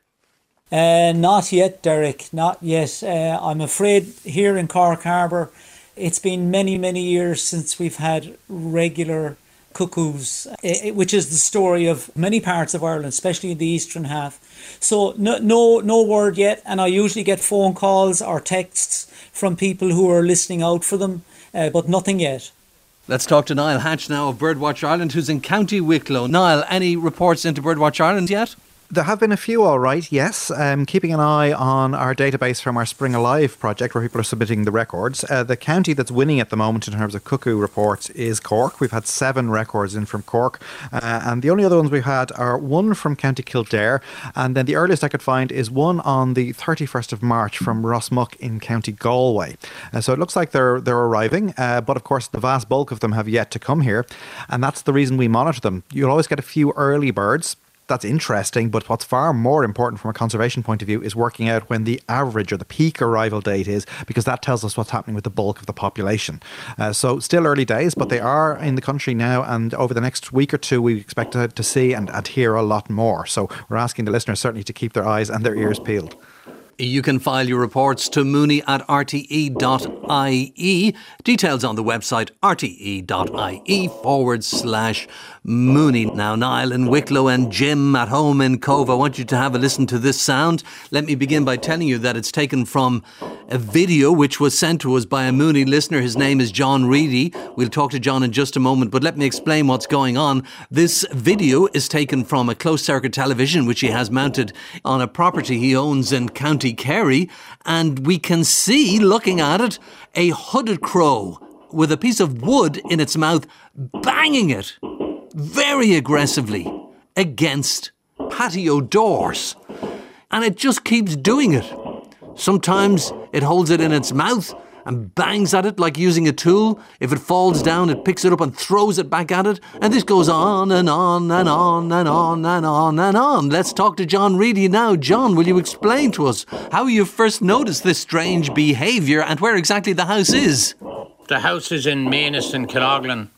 Uh, not yet, Derek, not yet. Uh, I'm afraid here in Cork Harbour, it's been many, many years since we've had regular cuckoos, which is the story of many parts of Ireland, especially in the eastern half. So no, no, no word yet, and I usually get phone calls or texts from people who are listening out for them, uh, but nothing yet. Let's talk to Niall Hatch now of Birdwatch Ireland, who's in County Wicklow. Niall, any reports into Birdwatch Ireland yet? There have been a few, all right, yes. Um, keeping an eye on our database from our Spring Alive project, where people are submitting the records. Uh, the county that's winning at the moment in terms of cuckoo reports is Cork. We've had seven records in from Cork. Uh, and the only other ones we've had are one from County Kildare. And then the earliest I could find is one on the thirty-first of March from Rossmuck in County Galway. Uh, so it looks like they're they're arriving. Uh, but of course, the vast bulk of them have yet to come here. And that's the reason we monitor them. You'll always get a few early birds. That's interesting, but what's far more important from a conservation point of view is working out when the average or the peak arrival date is, because that tells us what's happening with the bulk of the population. Uh, so still early days, but they are in the country now, and over the next week or two we expect to, to see and, and hear a lot more. So we're asking the listeners certainly to keep their eyes and their ears peeled. You can file your reports to mooney at r t e dot i e. Details on the website r t e dot i e forward slash Mooney. Now, Niall in Wicklow and Jim at home in Cove, I want you to have a listen to this sound. Let me begin by telling you that it's taken from a video which was sent to us by a Mooney listener. His name is John Reedy. We'll talk to John in just a moment, but let me explain what's going on. This video is taken from a closed-circuit television which he has mounted on a property he owns in County Kerry, and we can see, looking at it, a hooded crow with a piece of wood in its mouth banging it very aggressively against patio doors. And it just keeps doing it. Sometimes it holds it in its mouth and bangs at it like using a tool. If it falls down, it picks it up and throws it back at it. And this goes on and on and on and on and on and on. Let's talk to John Reedy now. John, will you explain to us how you first noticed this strange behaviour and where exactly the house is? The house is in Mainis in Kiloglan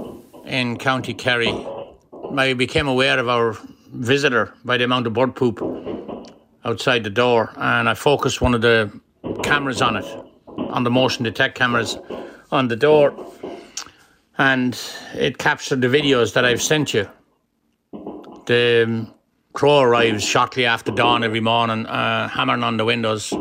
in County Kerry. I became aware of our visitor by the amount of bird poop outside the door, and I focused one of the cameras on it, on the motion detect cameras on the door, and it captured the videos that I've sent you. The crow arrives shortly after dawn every morning, uh, hammering on the windows,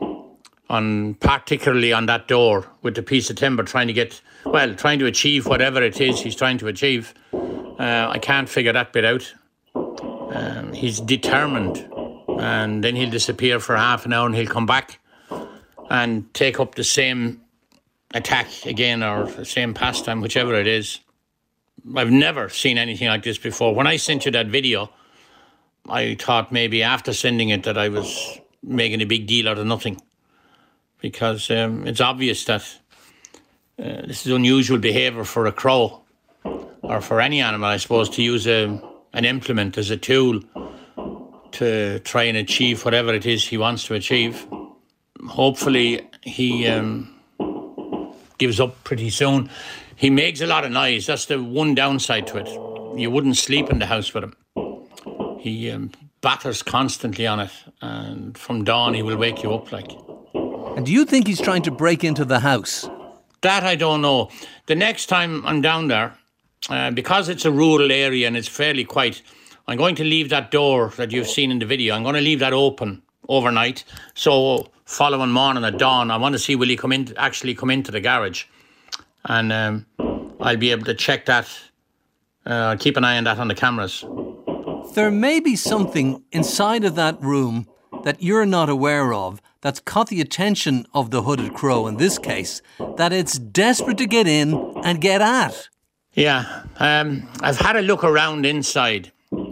on particularly on that door with the piece of timber, trying to get, well, trying to achieve whatever it is he's trying to achieve. Uh, I can't figure that bit out. Um, he's determined, and then he'll disappear for half an hour and he'll come back and take up the same attack again, or the same pastime, whichever it is. I've never seen anything like this before. When I sent you that video, I thought maybe after sending it that I was making a big deal out of nothing, because um, it's obvious that uh, this is unusual behaviour for a crow, or for any animal, I suppose, to use a, an implement as a tool to try and achieve whatever it is he wants to achieve. Hopefully he um, gives up pretty soon. He makes a lot of noise. That's the one downside to it. You wouldn't sleep in the house with him. He um, batters constantly on it, and from dawn he will wake you up like. And do you think he's trying to break into the house? That I don't know. The next time I'm down there, uh, because it's a rural area and it's fairly quiet, I'm going to leave that door that you've seen in the video. I'm going to leave that open overnight. So following morning at dawn, I want to see will he come in, actually come into the garage, and um, I'll be able to check that. Uh, keep an eye on that on the cameras. There may be something inside of that room that you're not aware of that's caught the attention of the hooded crow in this case, that it's desperate to get in and get at. Yeah, um, I've had a look around inside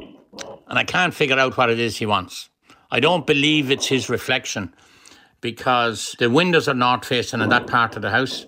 and I can't figure out what it is he wants. I don't believe it's his reflection because the windows are north facing in that part of the house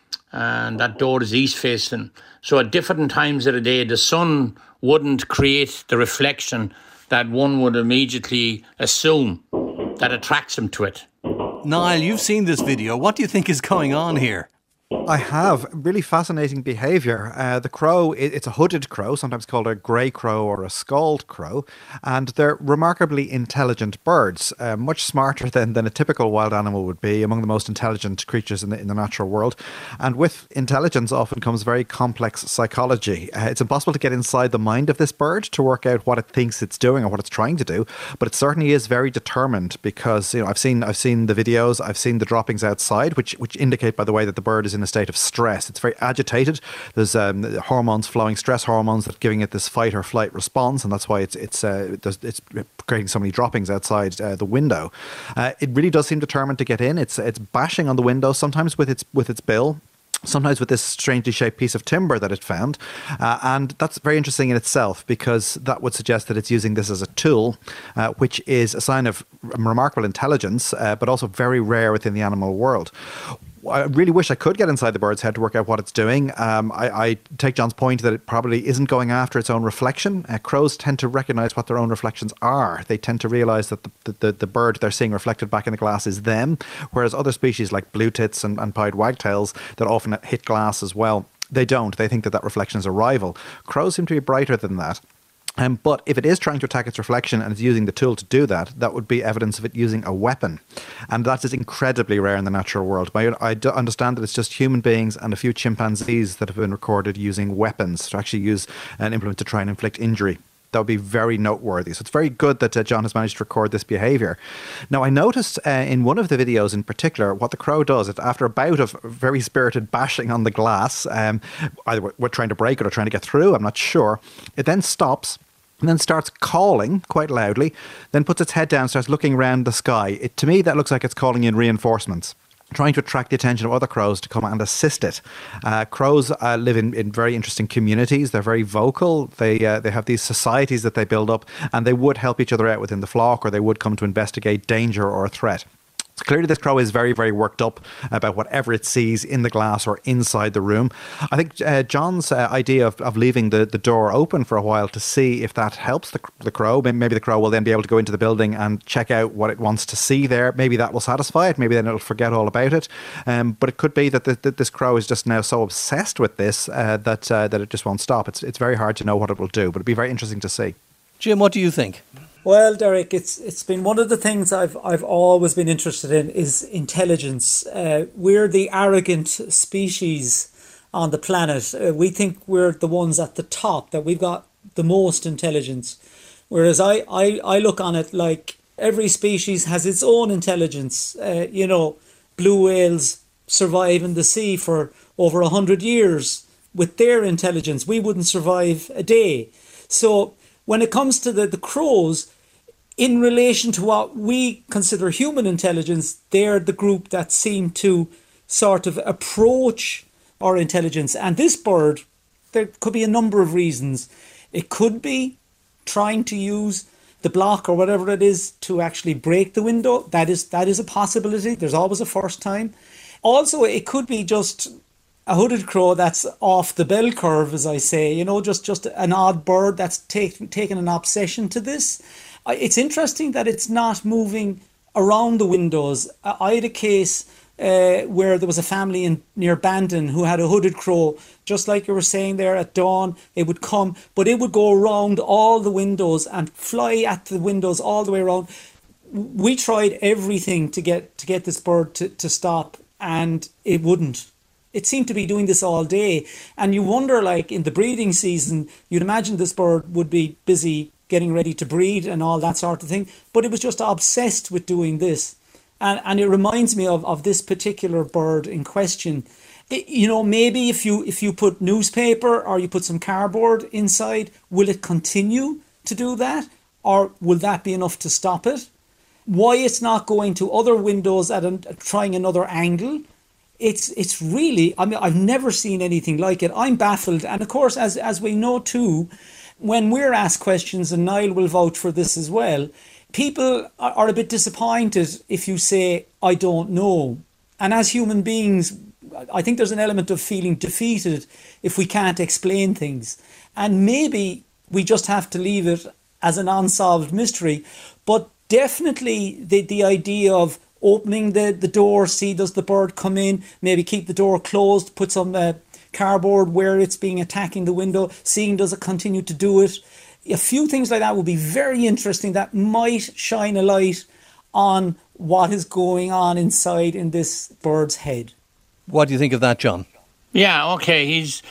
and that door is east facing. So at different times of the day, the sun wouldn't create the reflection that one would immediately assume that attracts him to it. Niall, you've seen this video. What do you think is going on here? I have. Really fascinating behaviour. Uh, the crow, it, it's a hooded crow, sometimes called a grey crow or a scald crow, and they're remarkably intelligent birds, uh, much smarter than, than a typical wild animal would be, among the most intelligent creatures in the, in the natural world. And with intelligence often comes very complex psychology. Uh, it's impossible to get inside the mind of this bird to work out what it thinks it's doing or what it's trying to do, but it certainly is very determined because, you know, I've seen I've seen the videos, I've seen the droppings outside, which which indicate, by the way, that the bird is in a state of stress. It's very agitated. There's um, hormones flowing, stress hormones that are giving it this fight or flight response, and that's why it's it's uh, it's creating so many droppings outside uh, the window. Uh, it really does seem determined to get in. It's it's bashing on the window, sometimes with its with its bill, sometimes with this strangely shaped piece of timber that it found. Uh, and that's very interesting in itself because that would suggest that it's using this as a tool, uh, which is a sign of remarkable intelligence, uh, but also very rare within the animal world. I really wish I could get inside the bird's head to work out what it's doing. Um, I, I take John's point that it probably isn't going after its own reflection. Uh, crows tend to recognise what their own reflections are. They tend to realise that the, the, the bird they're seeing reflected back in the glass is them, whereas other species like blue tits and, and pied wagtails that often hit glass as well, they don't. They think that that reflection is a rival. Crows seem to be brighter than that. Um, but if it is trying to attack its reflection and it's using the tool to do that, that would be evidence of it using a weapon. And that is incredibly rare in the natural world. I, I do understand that it's just human beings and a few chimpanzees that have been recorded using weapons to actually use an implement to try and inflict injury. That would be very noteworthy. So it's very good that uh, John has managed to record this behaviour. Now, I noticed uh, in one of the videos in particular, what the crow does, it, after a bout of very spirited bashing on the glass, um, either we're trying to break it or trying to get through, I'm not sure, it then stops and then starts calling quite loudly, then puts its head down, starts looking around the sky. It, to me, that looks like it's calling in reinforcements, trying to attract the attention of other crows to come and assist it. Uh, crows uh, live in, in very interesting communities. They're very vocal. They uh, they have these societies that they build up, and they would help each other out within the flock, or they would come to investigate danger or a threat. So clearly this crow is very, very worked up about whatever it sees in the glass or inside the room. I think uh, John's uh, idea of, of leaving the, the door open for a while to see if that helps the, the crow, maybe the crow will then be able to go into the building and check out what it wants to see there. Maybe that will satisfy it. Maybe then it'll forget all about it. Um, but it could be that, the, that this crow is just now so obsessed with this uh, that uh, that it just won't stop. It's, it's very hard to know what it will do, but it'll be very interesting to see. Jim, what do you think? Well, Derek, it's it's been one of the things I've I've always been interested in is intelligence. Uh, we're the arrogant species on the planet. Uh, we think we're the ones at the top, that we've got the most intelligence. Whereas I, I, I look on it like every species has its own intelligence. Uh, you know, blue whales survive in the sea for over a hundred years with their intelligence. We wouldn't survive a day. So when it comes to the, the crows, in relation to what we consider human intelligence, they're the group that seem to sort of approach our intelligence. And this bird, there could be a number of reasons. It could be trying to use the block or whatever it is to actually break the window. That is that is a possibility. There's always a first time. Also, it could be just a hooded crow that's off the bell curve, as I say, you know, just, just an odd bird that's take, taken an obsession to this. It's interesting that it's not moving around the windows. I had a case uh, where there was a family in near Bandon who had a hooded crow, just like you were saying there, at dawn. It would come, but it would go around all the windows and fly at the windows all the way around. we tried everything to get to get this bird to, to stop, and it wouldn't. It seemed to be doing this all day. And you wonder, like, in the breeding season, you'd imagine this bird would be busy getting ready to breed and all that sort of thing. But it was just obsessed with doing this. And and it reminds me of, of this particular bird in question. It, you know, maybe if you if you put newspaper or you put some cardboard inside, will it continue to do that? Or will that be enough to stop it? Why it's not going to other windows at a, trying another angle? It's it's really, I mean, I've never seen anything like it. I'm baffled. And of course, as as we know too, when we're asked questions, and Niall will vouch for this as well, people are, are a bit disappointed if you say, I don't know. And as human beings, I think there's an element of feeling defeated if we can't explain things. And maybe we just have to leave it as an unsolved mystery. But definitely the, the idea of opening the, the door, see does the bird come in, maybe keep the door closed, put some uh, cardboard where it's being attacking the window, seeing does it continue to do it. A few things like that would be very interesting. That might shine a light on what is going on inside in this bird's head. What do you think of that, John? Yeah, okay. He's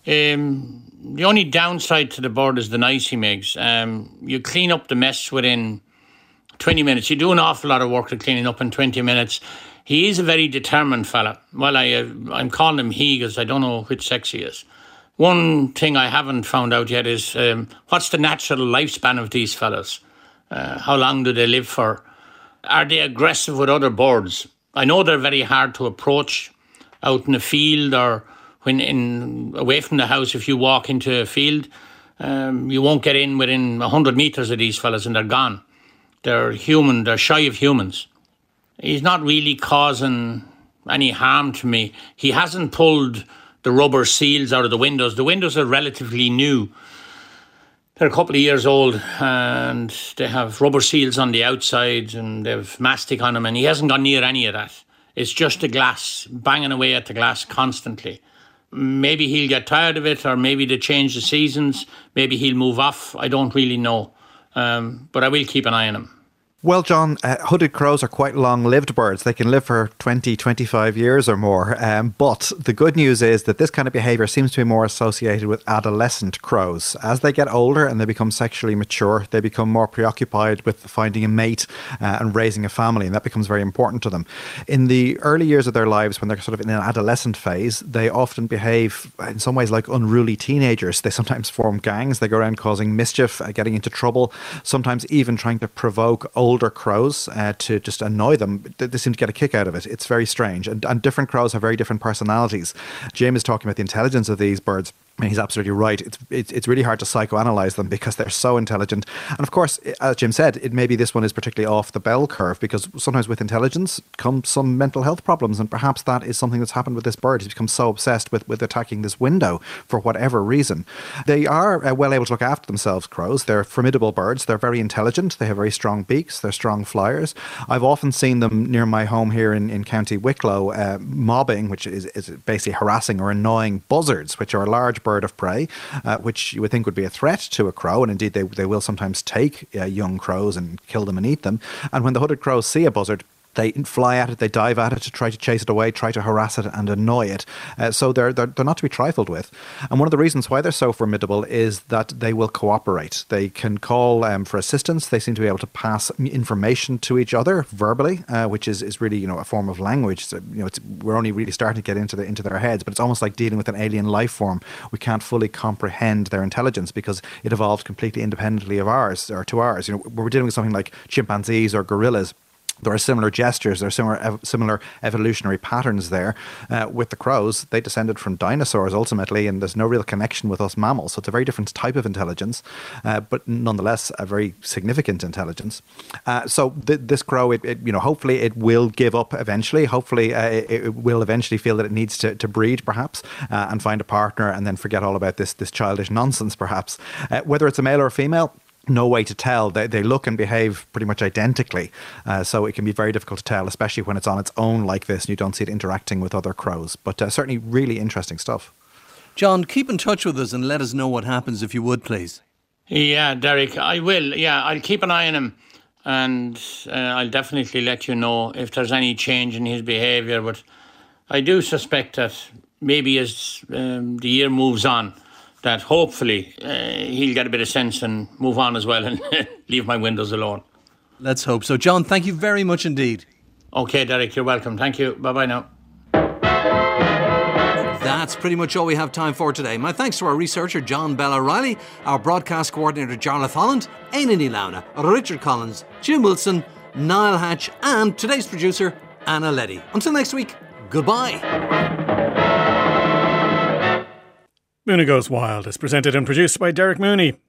um, the only downside to the bird is the noise he makes. Um, you clean up the mess within twenty minutes. You do an awful lot of work to cleaning up in twenty minutes. He is a very determined fella. Well, I, uh, I'm calling him he because I don't know which sex he is. One thing I haven't found out yet is um, what's the natural lifespan of these fellas? Uh, how long do they live for? Are they aggressive with other birds? I know they're very hard to approach out in the field or when in away from the house. If you walk into a field, um, you won't get in within one hundred metres of these fellas and they're gone. They're human, they're shy of humans. He's not really causing any harm to me. He hasn't pulled the rubber seals out of the windows. The windows are relatively new. They're a couple of years old and they have rubber seals on the outside and they've mastic on them, and he hasn't gone near any of that. It's just the glass, banging away at the glass constantly. Maybe he'll get tired of it, or maybe they change the seasons. Maybe he'll move off. I don't really know. Um, but I will keep an eye on him. Well, John, uh, hooded crows are quite long-lived birds. They can live for twenty, twenty-five years or more. Um, but the good news is that this kind of behaviour seems to be more associated with adolescent crows. As they get older and they become sexually mature, they become more preoccupied with finding a mate uh, and raising a family, and that becomes very important to them. In the early years of their lives, when they're sort of in an adolescent phase, they often behave in some ways like unruly teenagers. They sometimes form gangs. They go around causing mischief, uh, getting into trouble, sometimes even trying to provoke old older crows uh, to just annoy them. They seem to get a kick out of it. It's very strange. And, and different crows have very different personalities. Jim is talking about the intelligence of these birds. And he's absolutely right. It's, it's it's really hard to psychoanalyze them because they're so intelligent. And of course, as Jim said, it maybe this one is particularly off the bell curve because sometimes with intelligence comes some mental health problems, and perhaps that is something that's happened with this bird. He's become so obsessed with, with attacking this window for whatever reason. They are uh, well able to look after themselves, crows. They're formidable birds. They're very intelligent. They have very strong beaks. They're strong flyers. I've often seen them near my home here in, in County Wicklow uh, mobbing, which is, is basically harassing or annoying buzzards, which are a large bird of prey, uh, which you would think would be a threat to a crow, and indeed they, they will sometimes take uh, young crows and kill them and eat them. And when the hooded crows see a buzzard, they fly at it, they dive at it to try to chase it away, try to harass it and annoy it. Uh, so they're, they're they're not to be trifled with. And one of the reasons why they're so formidable is that they will cooperate. They can call um, for assistance. They seem to be able to pass information to each other verbally, uh, which is, is really, you know, a form of language. So, you know, it's, we're only really starting to get into the into their heads, but it's almost like dealing with an alien life form. We can't fully comprehend their intelligence because it evolved completely independently of ours or to ours. You know, we're dealing with something like chimpanzees or gorillas. There are similar gestures, there are similar ev- similar evolutionary patterns there. Uh, with the crows, they descended from dinosaurs ultimately, and there's no real connection with us mammals. So it's a very different type of intelligence, uh, but nonetheless a very significant intelligence. Uh, so th- this crow, it, it, you know, hopefully it will give up eventually. Hopefully uh, it, it will eventually feel that it needs to, to breed, perhaps, uh, and find a partner, and then forget all about this this childish nonsense, perhaps. Uh, whether it's a male or a female, no way to tell. They they look and behave pretty much identically. Uh, so it can be very difficult to tell, especially when it's on its own like this and you don't see it interacting with other crows. But uh, certainly really interesting stuff. John, keep in touch with us and let us know what happens if you would, please. Yeah, Derek, I will. Yeah, I'll keep an eye on him. and uh, I'll definitely let you know if there's any change in his behaviour. But I do suspect that maybe as um, the year moves on, that hopefully uh, he'll get a bit of sense and move on as well and leave my windows alone. Let's hope so. John, thank you very much indeed. OK, Derek, you're welcome. Thank you. Bye-bye now. That's pretty much all we have time for today. My thanks to our researcher, John Bell O'Reilly, our broadcast coordinator, Jarlath Holland, Éanna Ní Lamhna, Richard Collins, Jim Wilson, Niall Hatch, and today's producer, Anna Leddy. Until next week, goodbye. Mooney Goes Wild is presented and produced by Derek Mooney.